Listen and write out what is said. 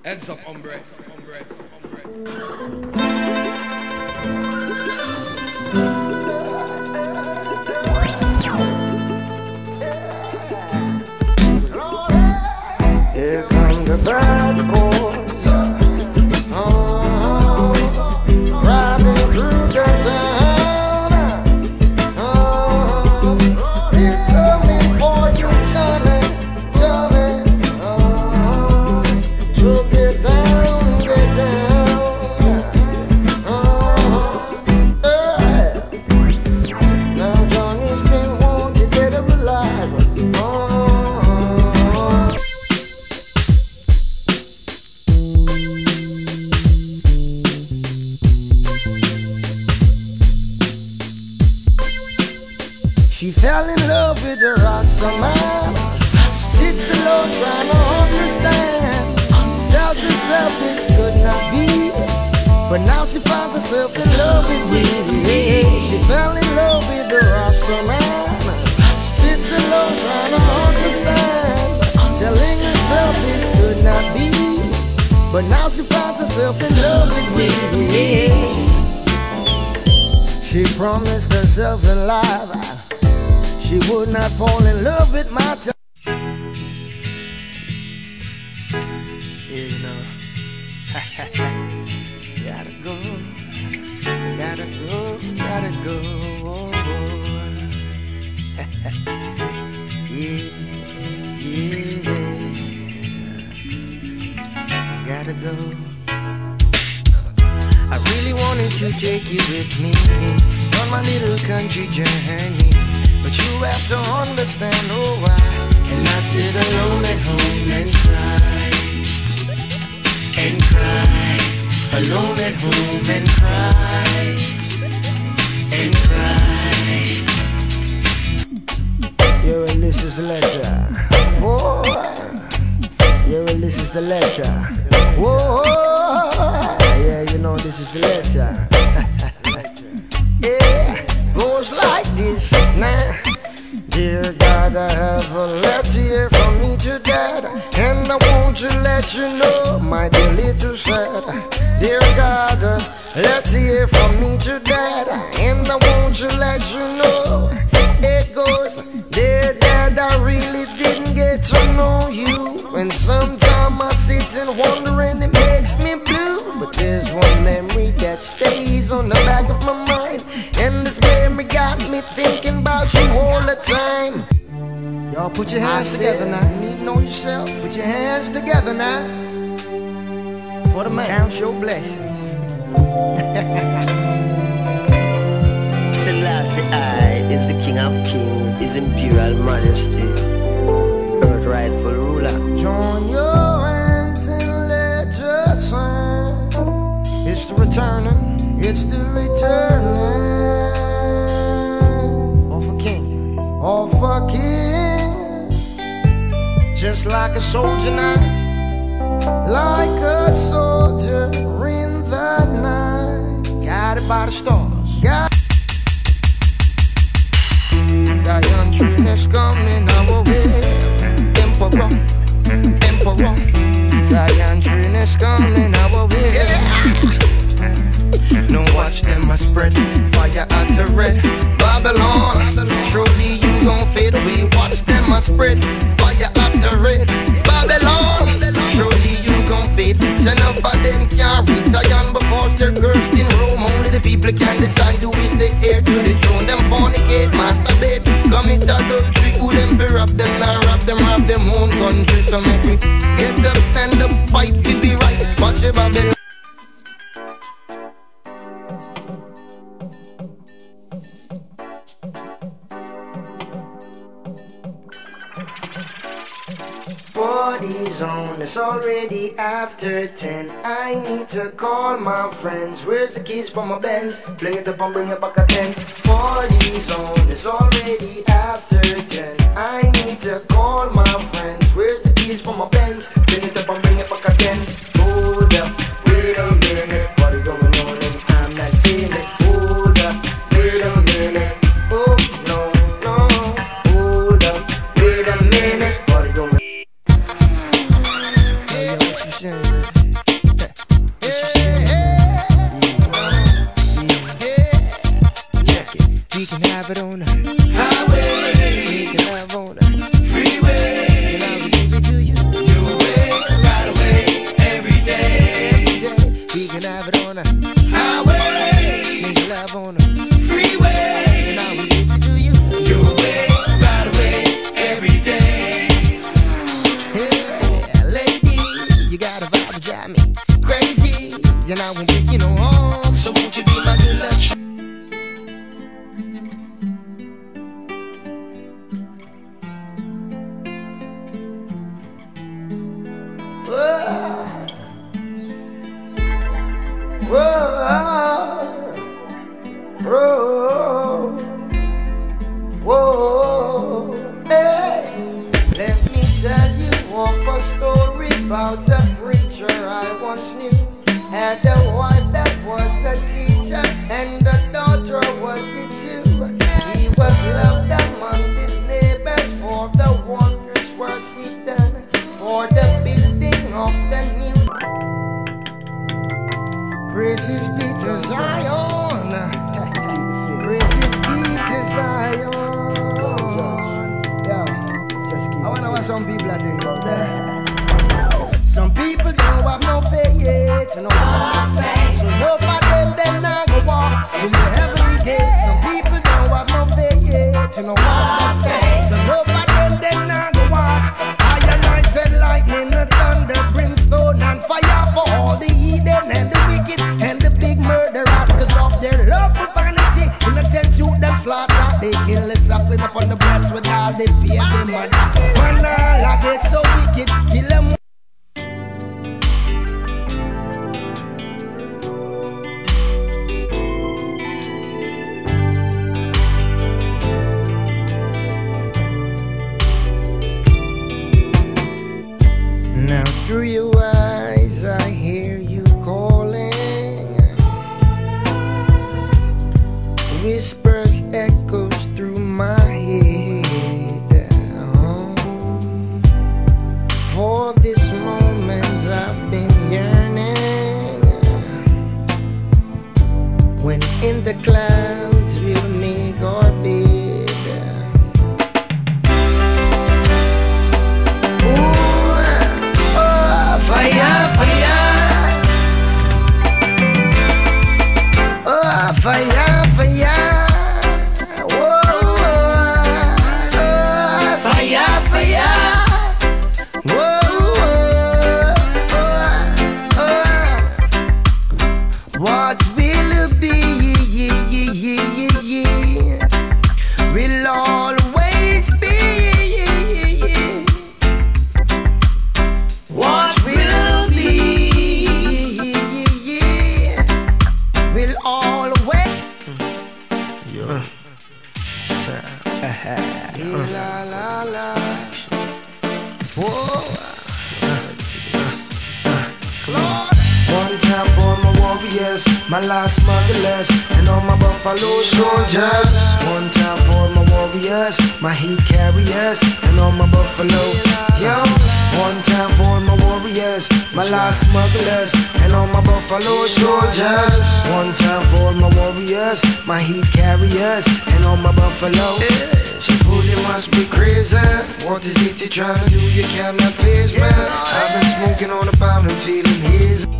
Heads up, hombre. Hombre. Here come the bad boys, riding through the town. They're coming for you, Johnny, Johnny. So get down, get down. Now Johnny's been wanted dead or alive. She fell in love with the Rasta man. Sits alone trying to understand. Tells herself this could not be, but now she finds herself in love with me. She fell in love with the Rasta man. Sits alone trying to understand. Telling herself this could not be, but now she finds herself in love with me. She promised herself in life she would not fall in love with my time. Yeah, you know. Gotta go, gotta go, gotta go. Yeah, gotta go. I really wanted to take you with me on my little country journey, but you have to understand, oh why, and not sit alone at home and cry, alone at home and cry, Yo, and this is the letter. Whoa, yo, and this is the letter. Whoa, yeah, you know this is the letter. Yeah, goes like this now. Dear God, I have a letter here from me to Dad, and I want to let you know, my dear little sad. Dear God, a letter here from me to Dad, and I want to let you know. It goes, dear Dad, I really didn't get to know you, and sometimes I sit and wonder and it makes me blue. But there's one memory that stays on the back of my mind, and this memory got me thinking about you all the time. Y'all put your hands together now. You need to know yourself. Put your hands together now. For the man. Count your blessings. Selassie I is the King of Kings, His Imperial Majesty, Earth rightful ruler. Join your hands and let us sing. It's the returning, it's the returning of a king, of a king. Just like a soldier now, like a soldier in the night, guided by the stars. Zion train is coming our way. Emperor, emperor. Zion train is coming our way. No watch them a spread fire at the red Babylon. Surely you gon' fade away. Watch them a spread fire at the red Babylon. Surely you gon' fade. So none of them can't reach Zion because they're cursed in Rome. Only the people can decide who is the heir to the throne. Them fornicate, masturbate, commit adultery. Who them fi rob them, not rob them own country. So make we get up, stand up, fight for we rights. Watch the Babylon. Party's on, it's already after 10. I need to call my friends. Where's the keys for my Benz? Fling it up and bring it back again. Party's on, it's already after 10. I need to call my friends. Where's the keys for my Benz? Fling it up and bring it back again. Hold up, wait a minute. Party going on and I'm not feeling it. Hold up, wait a minute. Oh no, no. Hold up, wait a minute. Party going. Hey, yo, what you saying? about a preacher I once knew. Had a wife that was a teacher, and the daughter was it too. He was loved among his neighbors for the wondrous works he done, for the building of the new. Praises be to Zion. Praises be to Zion. I wonder what some people are thinking about that. Some people don't have no faith, no understand. So nobody them now go walk in the heavenly gate. Some people don't have no faith, no understand. So nobody them now go walk. Iron I said lightning, the thunder, brimstone and fire for all the heathen and the wicked and the big murderers. Cause of their love for vanity, innocent youth them slaughter. They kill the suckling up on the breast with all they fear them mother. When all I get so wicked, kill them. Now through your eyes I hear you calling. Whispers echoes through my head. For this moment I've been yearning. When in the clouds we'll make our bed. Fire, fire, oh, fire, fire, whoa, fire, fire, whoa, what will it be? Will always be. What will be will always. Yeah. La la la. Whoa. One time for my warriors, my last smugglers, and all my buffalo soldiers. One time for my warriors, my heat carriers, and all my buffalo. Yo. One time for my warriors, my last smugglers, and all my buffalo soldiers. One time for my warriors, my heat carriers, and all my buffalo. She fool, you must be crazy. What is it you're trying to do? You cannot face me. I've been smoking on the pound and feeling hazy.